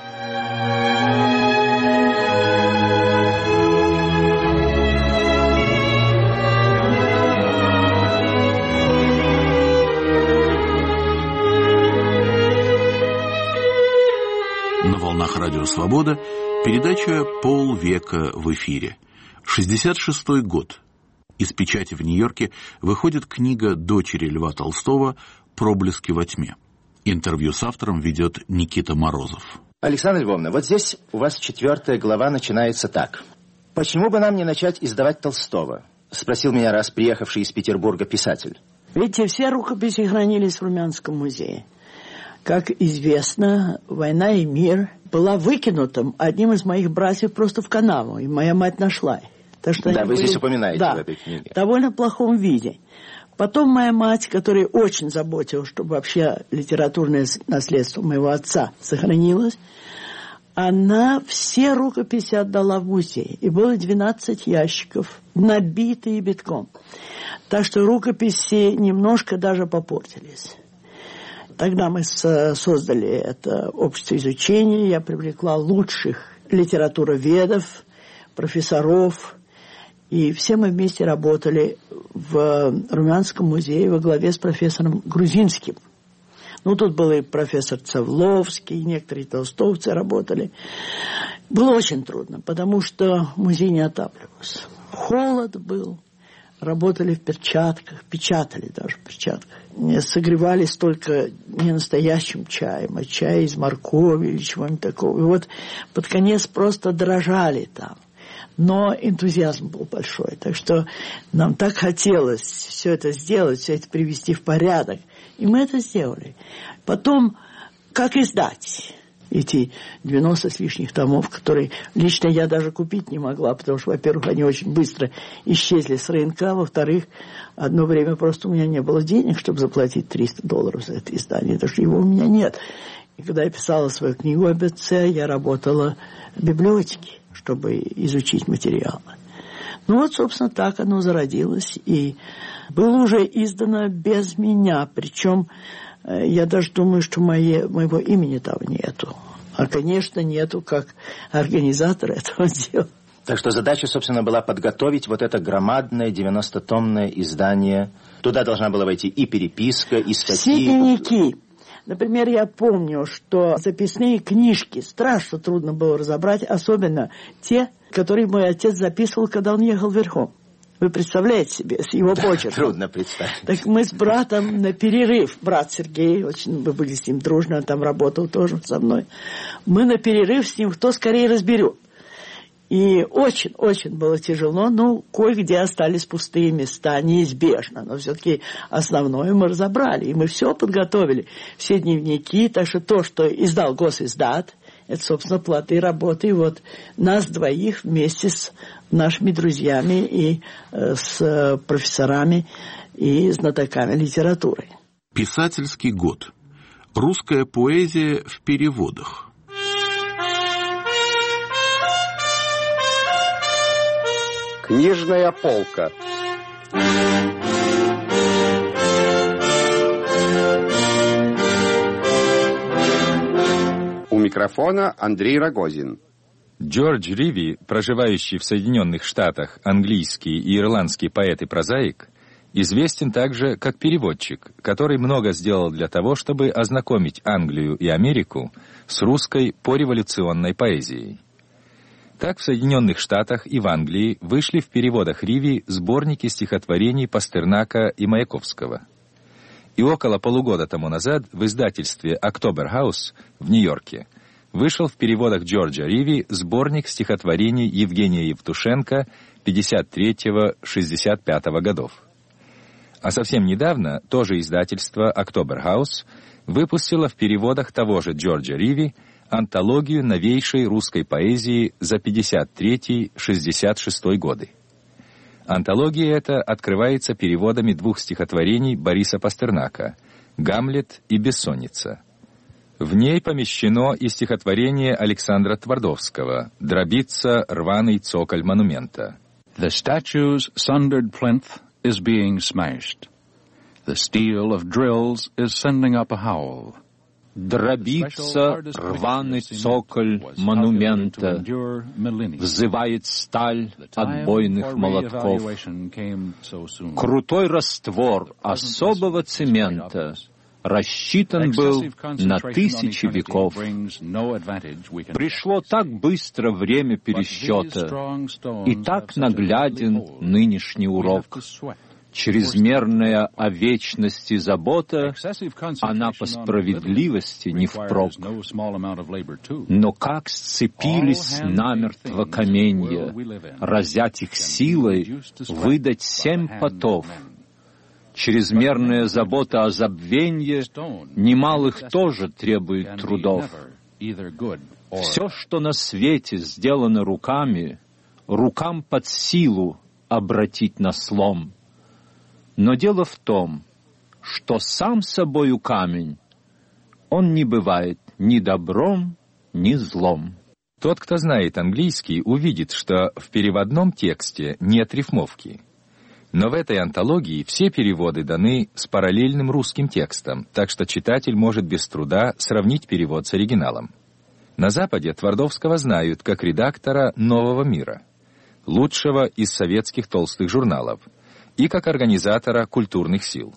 Speaker 1: На волнах Радио Свобода передача «Полвека в эфире». шестьдесят шестой год. Из печати в Нью-Йорке выходит книга дочери Льва Толстого «Проблески во тьме». Интервью с автором ведет Никита Морозов.
Speaker 4: Александра Львовна, вот здесь у вас четвертая глава начинается так. «Почему бы нам не начать издавать Толстого?» — спросил меня раз приехавший из Петербурга писатель.
Speaker 5: Видите, все рукописи хранились в Румянском музее. Как известно, «Война и мир» была выкинута одним из моих братьев просто в канаву, и моя мать нашла. Так что
Speaker 4: да, вы
Speaker 5: были,
Speaker 4: здесь упоминаете
Speaker 5: да,
Speaker 4: в этой книге.
Speaker 5: В довольно плохом виде. Потом моя мать, которая очень заботилась, чтобы вообще литературное наследство моего отца сохранилось, она все рукописи отдала в музей. И было двенадцать ящиков, набитые битком. Так что рукописи немножко даже попортились. Тогда мы создали это общество изучения. Я привлекла лучших литературоведов, профессоров. И все мы вместе работали в Румянском музее во главе с профессором Грузинским. Ну, тут был и профессор Цавловский, и некоторые толстовцы работали. Было очень трудно, потому что музей не отапливался. Холод был, работали в перчатках, печатали даже в перчатках. Не согревались только не настоящим чаем, а чай из моркови или чего-нибудь такого. И вот под конец просто дрожали там. Но энтузиазм был большой. Так что нам так хотелось все это сделать, все это привести в порядок. И мы это сделали. Потом, как издать эти девяносто с лишних томов, которые лично я даже купить не могла, потому что, во-первых, они очень быстро исчезли с рынка, а во-вторых, одно время просто у меня не было денег, чтобы заплатить триста долларов за это издание, потому что его у меня нет. И когда я писала свою книгу об отце, я работала в библиотеке, чтобы изучить материалы. Ну вот, собственно, так оно зародилось, и было уже издано без меня, причем я даже думаю, что моей, моего имени там нету. А, конечно, нету как организатора этого дела.
Speaker 4: Так что задача, собственно, была подготовить вот это громадное девяностотомное издание. Туда должна была войти и переписка, и статьи.
Speaker 5: Все дневники. Например, я помню, что записные книжки страшно трудно было разобрать, особенно те, которые мой отец записывал, когда он ехал верхом. Вы представляете себе, с его почерком.
Speaker 4: Да, трудно представить.
Speaker 5: Так мы с братом на перерыв, брат Сергей, очень, мы были с ним дружно, он там работал тоже со мной. Мы на перерыв с ним, кто скорее разберет. И очень-очень было тяжело, ну, кое-где остались пустые места, неизбежно. Но все-таки основное мы разобрали, и мы все подготовили, все дневники, так что то, что издал Госиздат, это, собственно, плоды работы. И вот нас двоих вместе с нашими друзьями и э, с профессорами и знатоками литературы.
Speaker 1: Писательский год. Русская поэзия в переводах.
Speaker 6: Книжная полка. У микрофона Андрей Рогозин.
Speaker 21: Джордж Риви, проживающий в Соединенных Штатах, английский и ирландский поэт и прозаик, известен также как переводчик, который много сделал для того, чтобы ознакомить Англию и Америку с русской пореволюционной поэзией. Так в Соединенных Штатах и в Англии вышли в переводах Риви сборники стихотворений Пастернака и Маяковского. И около полугода тому назад в издательстве «Октобер Хаус» в Нью-Йорке вышел в переводах Джорджа Риви сборник стихотворений Евгения Евтушенко пятьдесят третьего — шестьдесят пятого годов. А совсем недавно то же издательство «Октобер Хаус» выпустило в переводах того же Джорджа Риви антологию новейшей русской поэзии за пятьдесят третий — шестьдесят шестой годы. Антология эта открывается переводами двух стихотворений Бориса Пастернака «Гамлет» и «Бессонница». В ней помещено и стихотворение Александра Твардовского «Дробится рваный цоколь монумента».
Speaker 7: The statue's sundered plinth is being smashed. The steel of drills is sending up a howl.
Speaker 8: Дробится рваный цоколь монумента, взывает сталь отбойных молотков. Крутой раствор особого цемента рассчитан был на тысячи веков. Пришло так быстро время пересчета, и так нагляден нынешний урок. Чрезмерная о вечности забота, она по справедливости не впрок. Но как сцепились намертво каменья, разять их силой, выдать семь потов. Чрезмерная забота о забвенье немалых тоже требует трудов. Все, что на свете сделано руками, рукам под силу обратить на слом. Но дело в том, что сам собою камень, он не бывает ни добром, ни злом.
Speaker 21: Тот, кто знает английский, увидит, что в переводном тексте нет рифмовки. Но в этой антологии все переводы даны с параллельным русским текстом, так что читатель может без труда сравнить перевод с оригиналом. На Западе Твардовского знают как редактора «Нового мира», лучшего из советских толстых журналов, и как организатора культурных сил.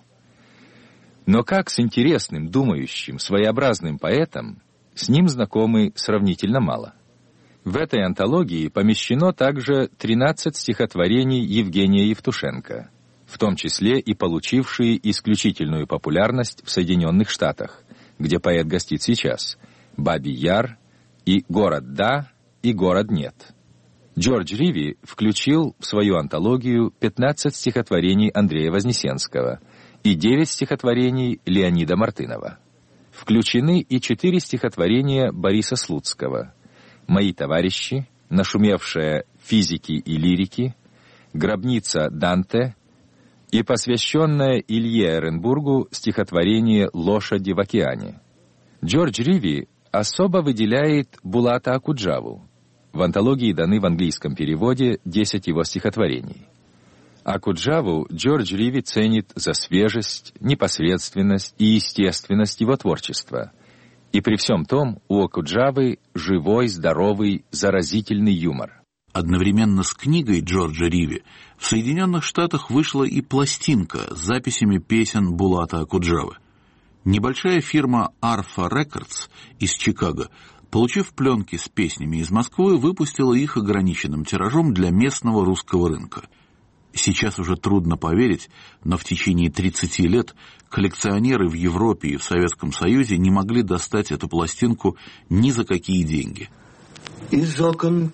Speaker 21: Но как с интересным, думающим, своеобразным поэтом, с ним знакомы сравнительно мало. В этой антологии помещено также тринадцать стихотворений Евгения Евтушенко, в том числе и получившие исключительную популярность в Соединенных Штатах, где поэт гостит сейчас, «Бабий Яр» и «Город да» и «Город нет». Джордж Риви включил в свою антологию пятнадцать стихотворений Андрея Вознесенского и девять стихотворений Леонида Мартынова. Включены и четыре стихотворения Бориса Слуцкого: «Мои товарищи», нашумевшая «Физики и лирики», «Гробница Данте» и посвященное Илье Эренбургу стихотворение «Лошади в океане». Джордж Риви особо выделяет Булата Окуджаву. В антологии даны в английском переводе десять его стихотворений. Окуджаву Джордж Риви ценит за свежесть, непосредственность и естественность его творчества. И при всем том у Окуджавы живой, здоровый, заразительный юмор.
Speaker 1: Одновременно с книгой Джорджа Риви в Соединенных Штатах вышла и пластинка с записями песен Булата Окуджавы. Небольшая фирма Arfa Records из Чикаго, получив пленки с песнями из Москвы, выпустила их ограниченным тиражом для местного русского рынка. Сейчас уже трудно поверить, но в течение тридцати лет коллекционеры в Европе и в Советском Союзе не могли достать эту пластинку ни за какие деньги.
Speaker 9: Из окон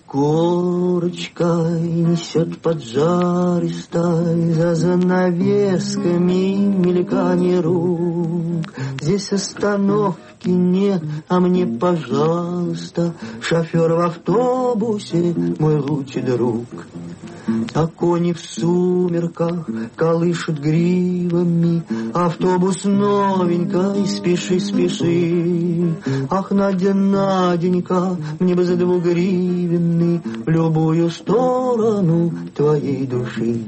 Speaker 9: корочкой несет поджаристой, за занавесками мельканье рук. Здесь остановки нет, а мне, пожалуйста, шофер в автобусе, мой лучший друг. А кони в сумерках колышут гривами, автобус новенький, спеши, спеши. Ах, Надя, Наденька, мне бы за двугривенный в любую сторону твоей души.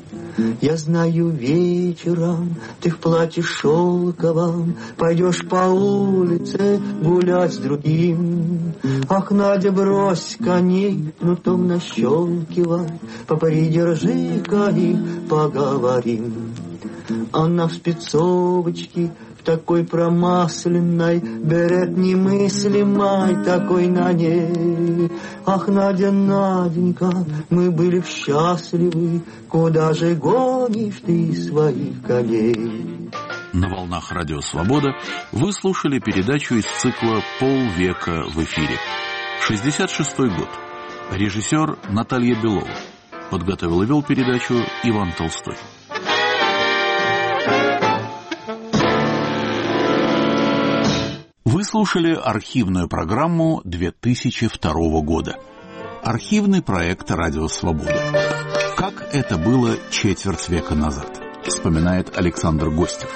Speaker 9: Я знаю, вечером ты в платье шелковом пойдешь по улице гулять с другим. Ах, Надя, брось коней, кнутом нащелкивай, попридержи-ка и поговорим. Она в спецовочке, в такой промасленной, берет немыслимой такой на ней. Ах, Надя, Наденька, мы были б счастливы, куда же гонишь ты своих коней?
Speaker 1: На волнах Радио Свобода вы слушали передачу из цикла «Полвека в эфире». шестьдесят шестой год. Режиссер Наталья Белова. Подготовил и вел передачу Иван Толстой. Вы слушали архивную программу две тысячи второго года. Архивный проект «Радио Свобода». Как это было четверть века назад, вспоминает Александр Гостев.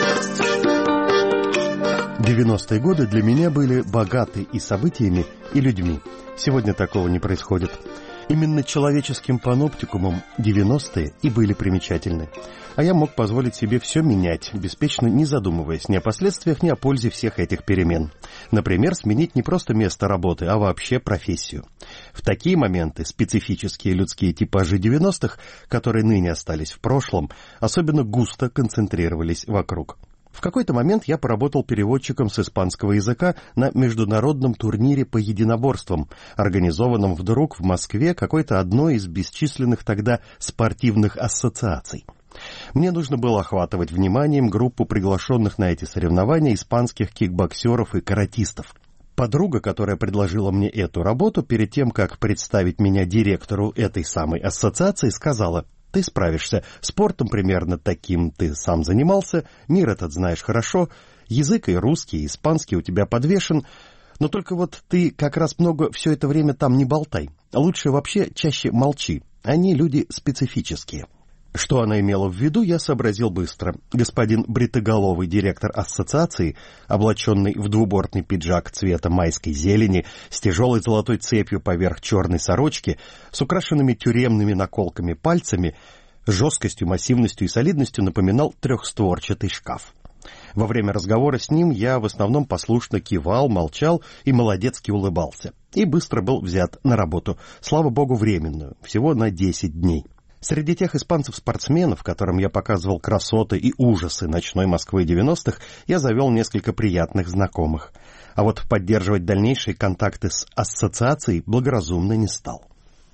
Speaker 10: девяностые годы для меня были богаты и событиями, и людьми. Сегодня такого не происходит. Именно человеческим паноптикумом девяностые и были примечательны. А я мог позволить себе все менять, беспечно не задумываясь ни о последствиях, ни о пользе всех этих перемен. Например, сменить не просто место работы, а вообще профессию. В такие моменты специфические людские типажи девяностых, которые ныне остались в прошлом, особенно густо концентрировались вокруг. В какой-то момент я поработал переводчиком с испанского языка на международном турнире по единоборствам, организованном вдруг в Москве какой-то одной из бесчисленных тогда спортивных ассоциаций. Мне нужно было охватывать вниманием группу приглашенных на эти соревнования испанских кикбоксеров и каратистов. Подруга, которая предложила мне эту работу, перед тем, как представить меня директору этой самой ассоциации, сказала: «Ты справишься, спортом примерно таким ты сам занимался, мир этот знаешь хорошо, язык и русский, и испанский у тебя подвешен, но только вот ты как раз много все это время там не болтай, лучше вообще чаще молчи, они люди специфические». Что она имела в виду, я сообразил быстро. Господин бритоголовый директор ассоциации, облаченный в двубортный пиджак цвета майской зелени, с тяжелой золотой цепью поверх черной сорочки, с украшенными тюремными наколками пальцами, жесткостью, массивностью и солидностью напоминал трехстворчатый шкаф. Во время разговора с ним я в основном послушно кивал, молчал и молодецки улыбался. И быстро был взят на работу, слава богу, временную, всего на десять дней. Среди тех испанцев-спортсменов, которым я показывал красоты и ужасы ночной Москвы девяностых, я завел несколько приятных знакомых. А вот поддерживать дальнейшие контакты с ассоциацией благоразумно не стал.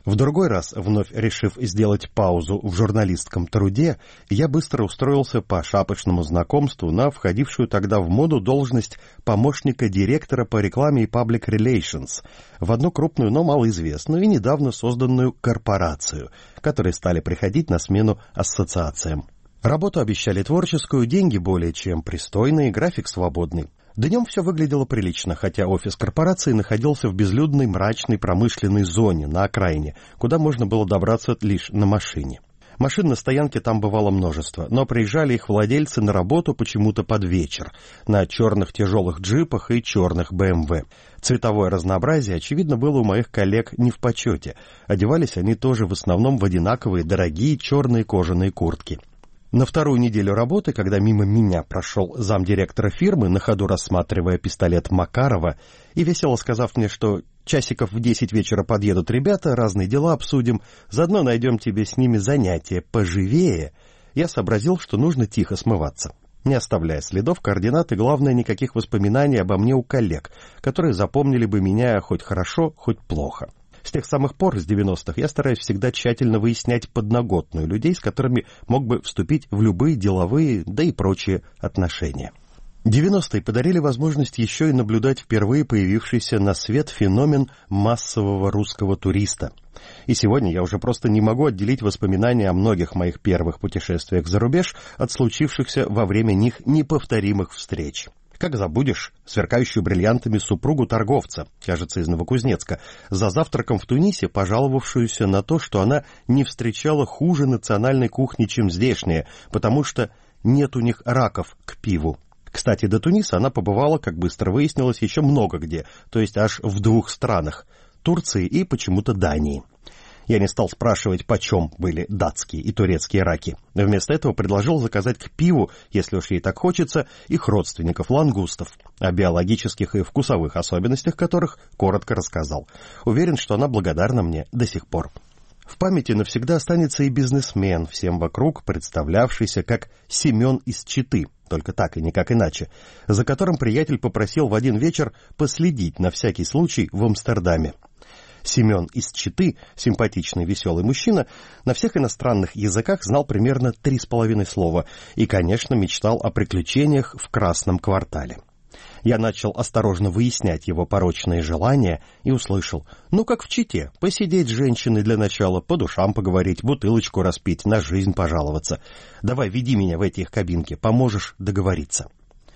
Speaker 10: В другой раз, вновь решив сделать паузу в журналистском труде, я быстро устроился по шапочному знакомству на входившую тогда в моду должность помощника директора по рекламе и public relations в одну крупную, но малоизвестную и недавно созданную корпорацию, которые стали приходить на смену ассоциациям. Работу обещали творческую, деньги более чем пристойные, график свободный. Днем все выглядело прилично, хотя офис корпорации находился в безлюдной мрачной промышленной зоне на окраине, куда можно было добраться лишь на машине. Машин на стоянке там бывало множество, но приезжали их владельцы на работу почему-то под вечер, на черных тяжелых джипах и черных бэ эм вэ. Цветовое разнообразие, очевидно, было у моих коллег не в почете. Одевались они тоже в основном в одинаковые дорогие черные кожаные куртки. На вторую неделю работы, когда мимо меня прошел замдиректора фирмы, на ходу рассматривая пистолет Макарова, и весело сказав мне, что часиков в десять вечера подъедут ребята, разные дела обсудим, заодно найдем тебе с ними занятие поживее, я сообразил, что нужно тихо смываться, не оставляя следов, координат и, главное, никаких воспоминаний обо мне у коллег, которые запомнили бы меня хоть хорошо, хоть плохо. С тех самых пор, с девяностых, я стараюсь всегда тщательно выяснять подноготную людей, с которыми мог бы вступить в любые деловые, да и прочие отношения. девяностые подарили возможность еще и наблюдать впервые появившийся на свет феномен массового русского туриста. И сегодня я уже просто не могу отделить воспоминания о многих моих первых путешествиях за рубеж от случившихся во время них неповторимых встреч. Как забудешь сверкающую бриллиантами супругу торговца, кажется, из Новокузнецка, за завтраком в Тунисе, пожаловавшуюся на то, что она не встречала хуже национальной кухни, чем здешняя, потому что нет у них раков к пиву. Кстати, до Туниса она побывала, как быстро выяснилось, еще много где, то есть аж в двух странах – Турции и почему-то Дании. Я не стал спрашивать, почем были датские и турецкие раки. Вместо этого предложил заказать к пиву, если уж ей так хочется, их родственников лангустов, о биологических и вкусовых особенностях которых коротко рассказал. Уверен, что она благодарна мне до сих пор. В памяти навсегда останется и бизнесмен, всем вокруг представлявшийся как Семен из Читы, только так и никак иначе, за которым приятель попросил в один вечер последить на всякий случай в Амстердаме. Семен из Читы, симпатичный веселый мужчина, на всех иностранных языках знал примерно три с половиной слова и, конечно, мечтал о приключениях в Красном квартале. Я начал осторожно выяснять его порочные желания и услышал: ну, как в Чите, посидеть с женщиной для начала, по душам поговорить, бутылочку распить, на жизнь пожаловаться. Давай, веди меня в эти их кабинки, поможешь договориться.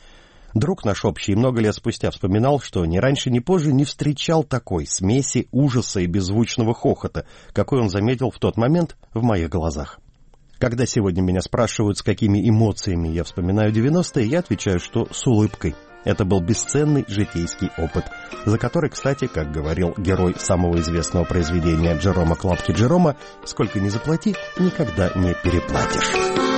Speaker 10: Друг наш общий много лет спустя вспоминал, что ни раньше, ни позже не встречал такой смеси ужаса и беззвучного хохота, какой он заметил в тот момент в моих глазах. Когда сегодня меня спрашивают, с какими эмоциями я вспоминаю девяностые, я отвечаю, что с улыбкой. Это был бесценный житейский опыт, за который, кстати, как говорил герой самого известного произведения Джерома Клапки Джерома, сколько ни заплати, никогда не переплатишь.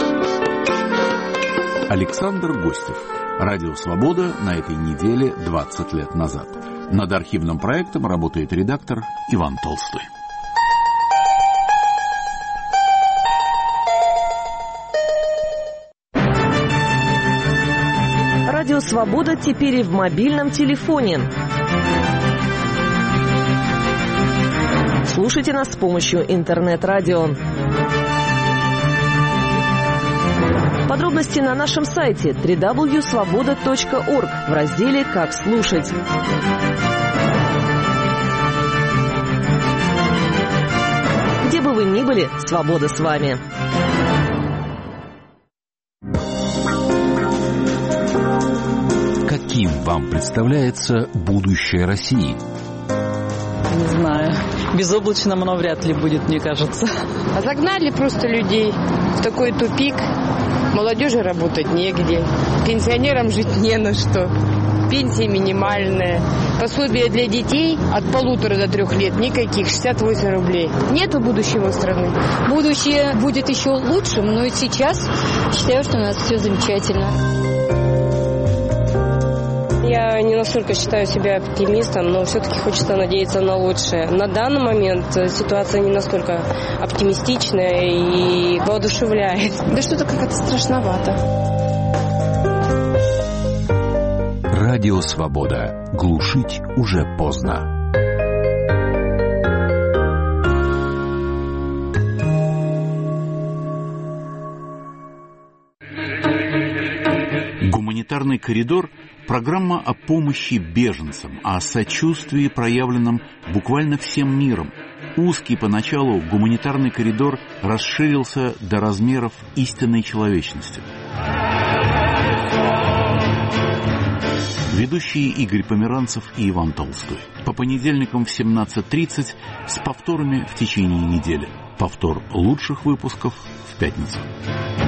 Speaker 1: Александр Гостев. Радио «Свобода» на этой неделе двадцать лет назад. Над архивным проектом работает редактор Иван Толстой.
Speaker 12: Радио «Свобода» теперь и в мобильном телефоне. Слушайте нас с помощью интернет-радио. Подробности на нашем сайте дабл ю дабл ю дабл ю точка свобода точка орг в разделе «Как слушать». Где бы вы ни были, свобода с вами.
Speaker 11: Каким вам представляется будущее России?
Speaker 13: Не знаю. Безоблачным оно вряд ли будет, мне кажется.
Speaker 14: А загнали просто людей в такой тупик. Молодежи работать негде. Пенсионерам жить не на что. Пенсия минимальная. Пособие для детей от полутора до трех лет никаких, шестьдесят восемь рублей. Нету будущего страны.
Speaker 18: Будущее будет еще лучшим, но и сейчас считаю, что у нас все замечательно.
Speaker 15: Я не настолько считаю себя оптимистом, но все-таки хочется надеяться на лучшее. На данный момент ситуация не настолько оптимистичная и воодушевляет. Да что-то как-то страшновато.
Speaker 11: Радио «Свобода». Глушить уже поздно.
Speaker 1: Гуманитарный коридор – программа о помощи беженцам, о сочувствии, проявленном буквально всем миром. Узкий поначалу гуманитарный коридор расширился до размеров истинной человечности. Ведущие Игорь Померанцев и Иван Толстой. По понедельникам в семнадцать тридцать с повторами в течение недели. Повтор лучших выпусков в пятницу.